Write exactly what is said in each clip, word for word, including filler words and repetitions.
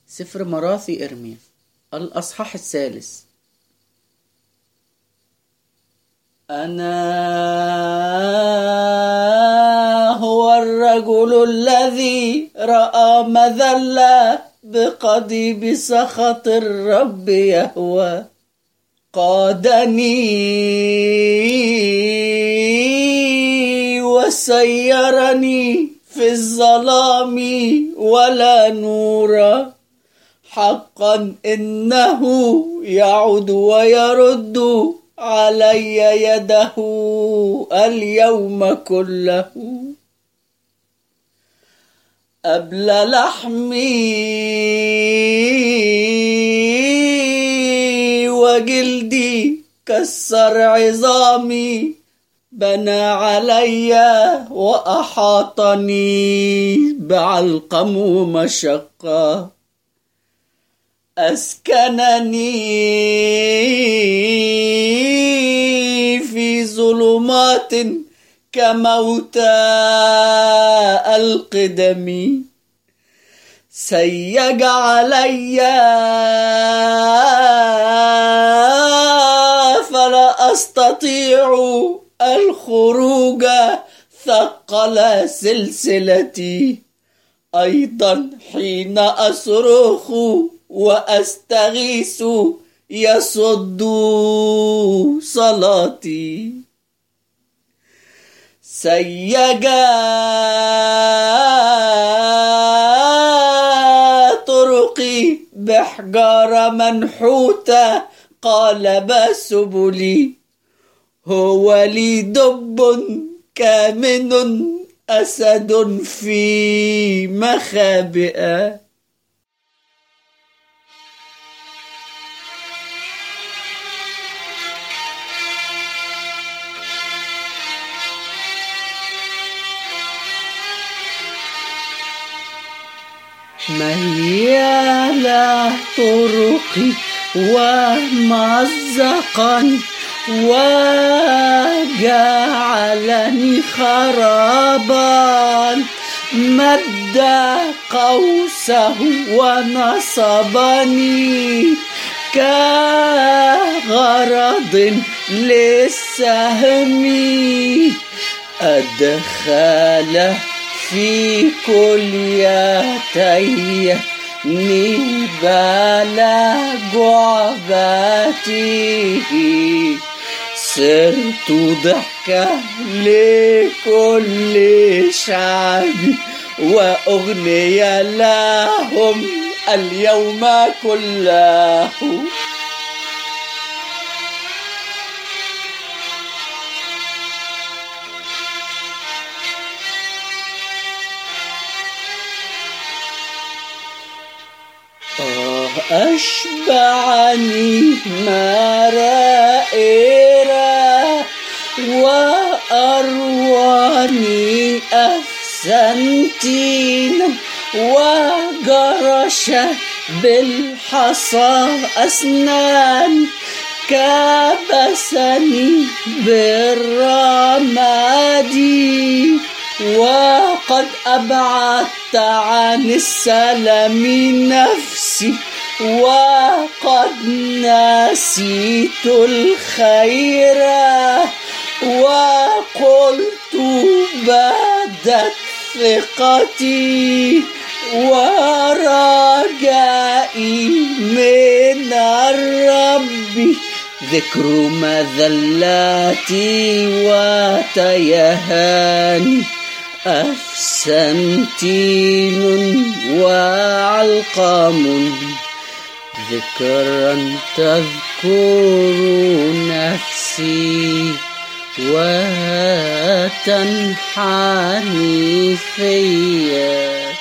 سفر مراثي إرميا الأصحاح الثالث. أنا هو الرجل الذي رأى مذلة بقضيب سخط الرب يهوه، قادني وسيرني في الظلام ولا نور، حقا إنه يعود ويرد علي يده اليوم كله. أبلى لحمي وجلدي كسر عظامي، بنى علي وأحاطني بعلقم ومشقة، أسكنني في ظلمات كموتى القدم، سيج علي فلا أستطيع الخروج، ثقل سلسلتي، أيضا حين أصرخ وأستغيث يصد صلاتي. سيج طرقي بحجارة منحوتة، قالب سبلي، هو لي دب كامن أسد في مخابئ. ميال طرقي ومزقا وجعلني خرابا، مد قوسه ونصبني كغرض للسهم، أدخل في كليتي نبال جعبته، صرت ضحكة لكل شعبي وأغني لهم اليوم كله. أشبعني مرائرة وأرواني أفسنتين، وجرش بالحصى أسنان، كبسني بالرماد، وقد أبعدت عن السلام نفسي، وقد نسيت الخير، وقلت بدت ثقتي ورجائي من الرب، ذكر مذلاتي وتيهاني، أفسنتين وعلقام، ذكرا تذكر نفسي وتنحني فيا.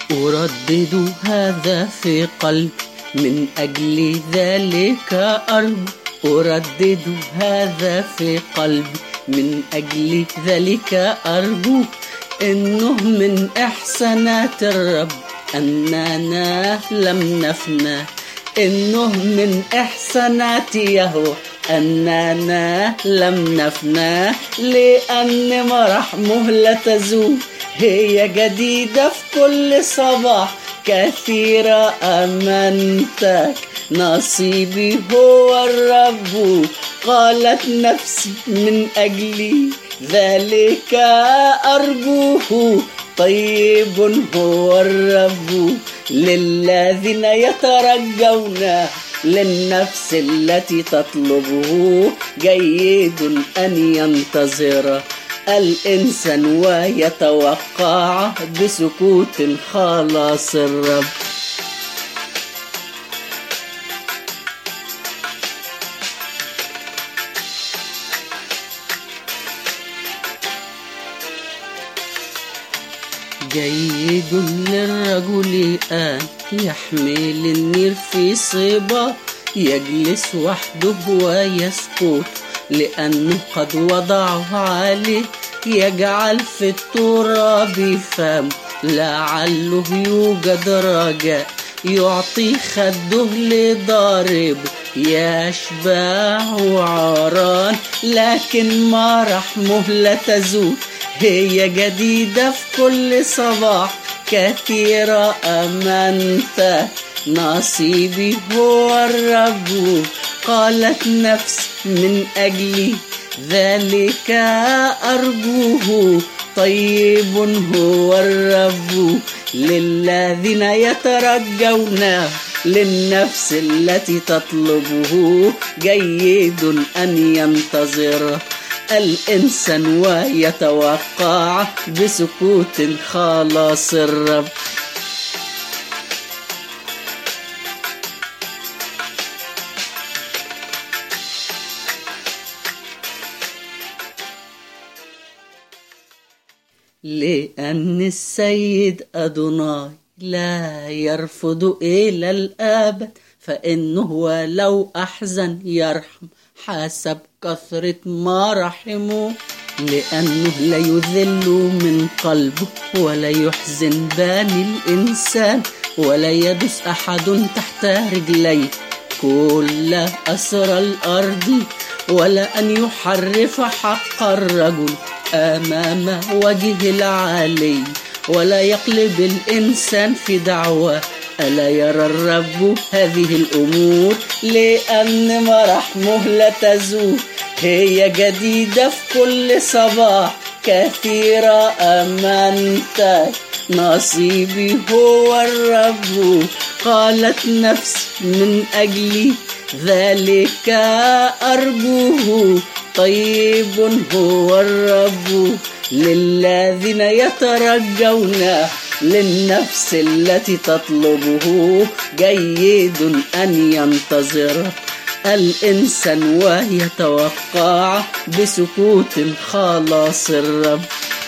أردد هذا في قلبي من أجل ذلك أرجو. أردد هذا في قلبي من أجل ذلك أرجو. إنه من إحسانات الرب أننا لم نفنى. إنه من إحسانات يهوه أننا لم نفنى. لأن مراحمه لا تزول هي جديدة في كل صباح. كثيرة أمانتك نصيبي هو الرب. قالت نفسي من أجلي ذلك أرجوه. طيب هو الرب للذين يترجون للنفس التي تطلبه. جيد أن ينتظر الإنسان ويتوقع بسكوت خلاص الرب. جيد للرجل أن يحمل النير في صبا. يجلس وحده ويسكت لأنه قد وضعه عليه. يجعل في التراب فم لعله يوجد رجاء. يعطي خده لضارب يشبع عاران. لكن مراحمه لا تزول هي جديدة في كل صباح. كثيرة أمانتك نصيبي هو الرب. قالت نفس من أجلي ذلك أرجوه. طيب هو الرب للذين يترجون للنفس التي تطلبه. جيد أن ينتظر الإنسان ويتوقع بسكوت خلاص الرب. لأن السيد أدوناي لا يرفض إلى الأبد. فإنه ولو أحزن يرحم حسب كثرة مراحمه. لأنه لا يذل من قلبه ولا يحزن بني الإنسان. ولا يدس أحد تحت رجليه كل أسرى الأرض. ولا أن يحرف حق الرجل أمام وجه العالي. ولا يقلب الإنسان في دعوة. ألا يرى الرب هذه الأمور؟ لأن مراحمه لا تزول هي جديدة في كل صباح. كثيرة أمانتك نصيبي هو الرب. قالت نفس من أجلي ذلك أرجوه. طيب هو الرب للذين يترجون للنفس التي تطلبه. جيد أن ينتظر الإنسان ويتوقع بسكوت خلاص الرب.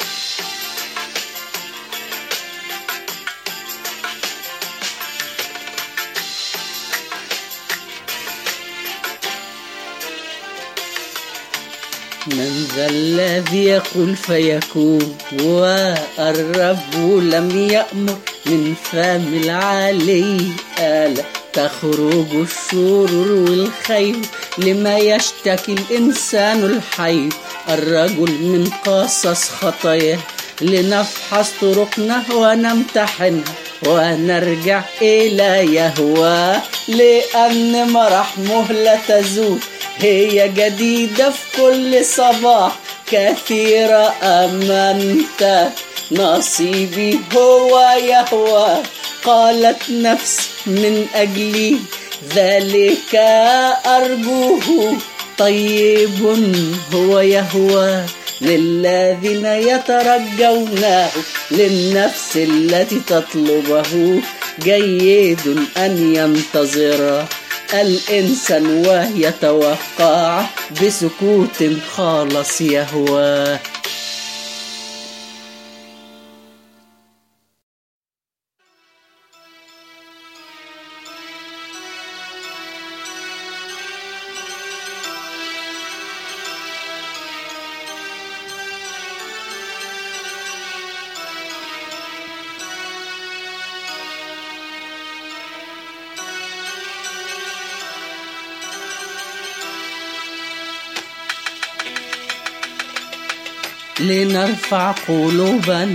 من ذا الذي يقول فيكون والرب لم يأمر؟ من فم العلي آلة تخرج الشرور والخير. لما يشتكي الإنسان الحي الرجل من قصص خطاياه. لنفحص طرقنا ونمتحنها ونرجع إلى يهوه. لأن مراحمه لا تزول هي جديدة في كل صباح. كثيرة أمانتك نصيبي هو يهوه. قالت نفس من أجلي ذلك أرجوه. طيب هو يهوه للذين يترجونه للنفس التي تطلبه. جيد أن ينتظر الإنسان ويتوقع بسكوت خالص يهوه. لنرفع قلوبا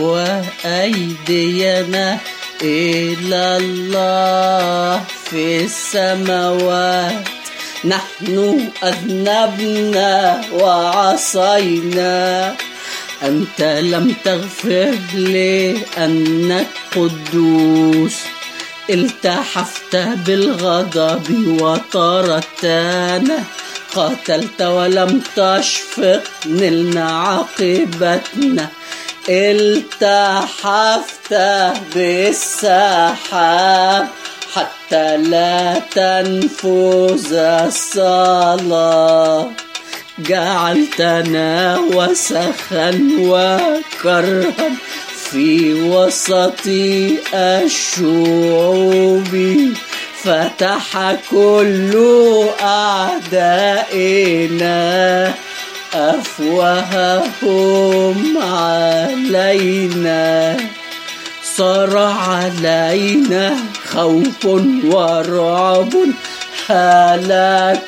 وأيدينا إلى الله في السماوات. نحن أذنبنا وعصينا، أنت لم تغفر لأنك قدوس. التحفت بالغضب وطردتنا، قتلت ولم تشفق، نلنا عاقبتنا. التحفت بالسحاب حتى لا تنفذ الصلاة. جعلتنا وسخا وكرها في وسط الشعوب، فتح كل أعدائنا أفواههم علينا. صار علينا خوف ورعب، هلاك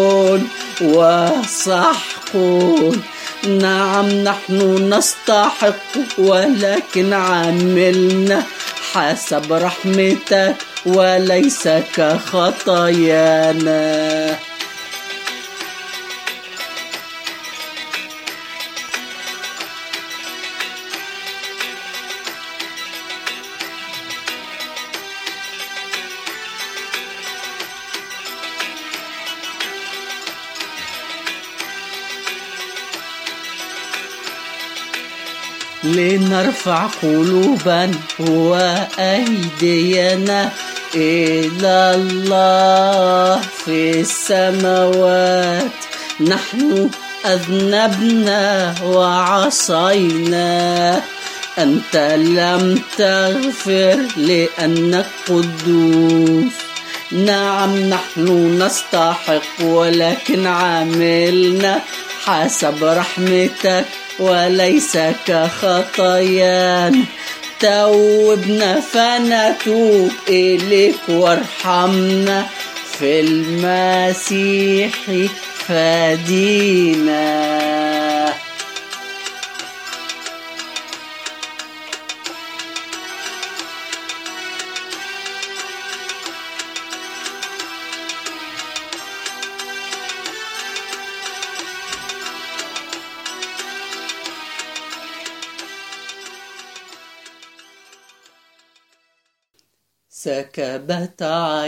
وسحق. نعم نحن نستحق، ولكن عملنا حسب رحمتك وليس كخطايانا. لنرفع قلوبا وأيدينا إلى الله في السماوات. نحن أذنبنا وعصينا، أنت لم تغفر لأنك قدوس. نعم نحن نستحق، ولكن عملنا حسب رحمتك وليس كخطايانا. توبنا فنتوب إليك وارحمنا، في المسيح فدينا. سكبت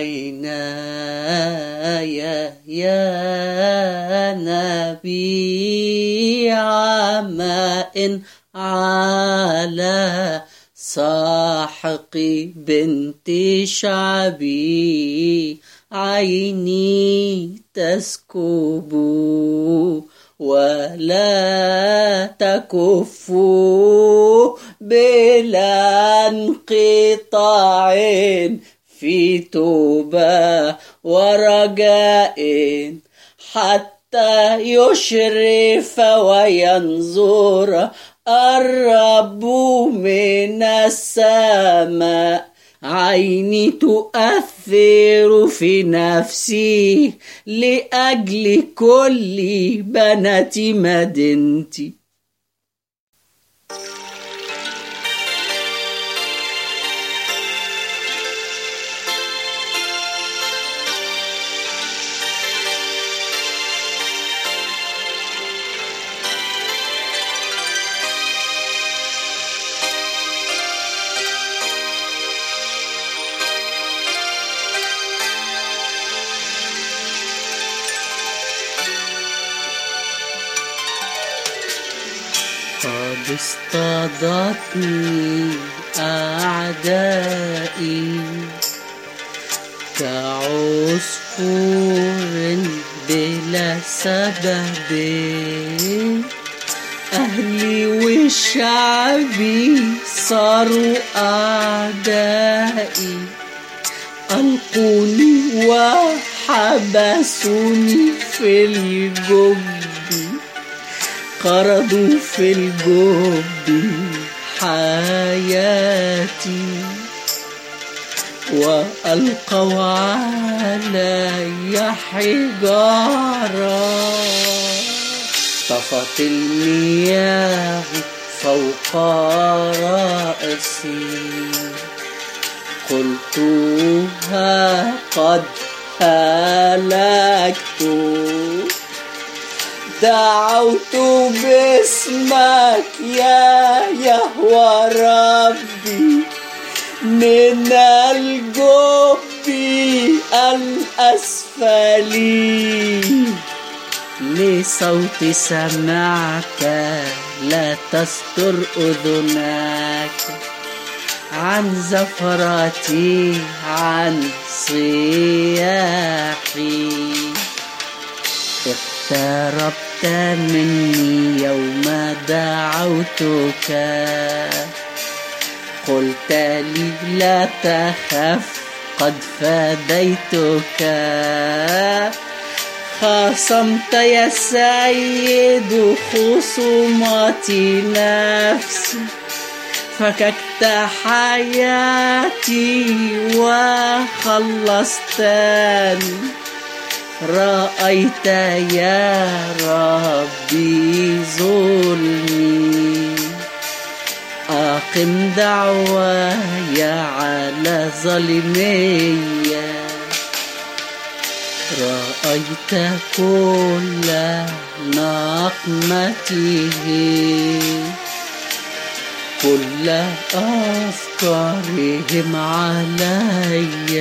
عيناي يا نبي عماء على ساحق بنت شعبي، عيني تسكب ولا تكف بلا انقطاع، في توبة ورجاء حتى يشرف وينظر الرب من السماء. عيني تؤثر في نفسي لأجل كل بنات مدينتي. قد اصطادتني أعدائي كعصفور بلا سبب، أهلي وشعبي صاروا أعدائي، ألقوني وحبسوني في الجب، قرضوا في الجب حياتي، وألقوا علي حجارة. طب صفت المياه فوق رأسي، قلت ها قد هلكت، دعوت باسمك يا يهوه ربي من الجب الأسفل، لصوت سمعك لا تستر أذنك، عن زفرتي عن صياحي، اقتربت مني يوم دعوتك، قلت لي لا تخف قد فديتك، خاصمت يا سيد خصوماتي نفسي، فككت حياتي وخلصتني، رأيت يا ربي ظلمي، أقم دعواي على ظلمي، رأيت كل نقمته، كل أفكارهم علي،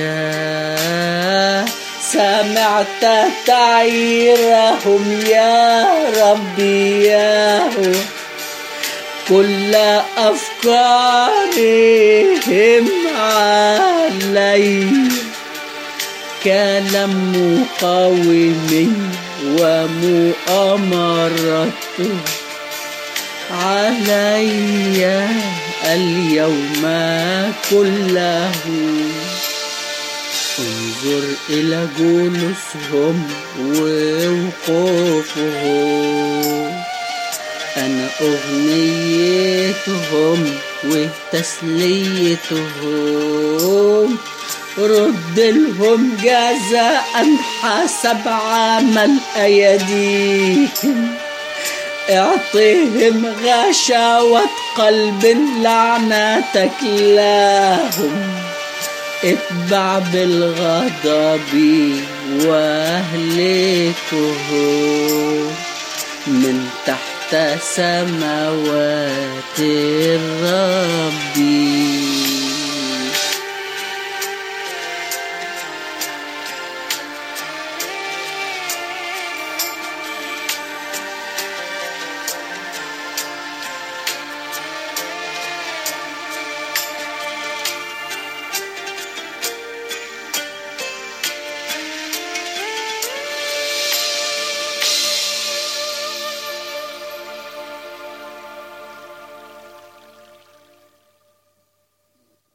سمعت تعيرهم يا ربي ياهو، كل أفكارهم علي، كلام مقاوم ومؤامرته علي اليوم كله، انظر إلى جلوسهم ووقوفهم، أنا أغنيتهم وتسليتهم، رد لهم جزاء حسب عمل أيديهم، اعطيهم غشاوة قلب لعنتك لهم، اتبع بالغضب واهلكهم من تحت سماوات الرب.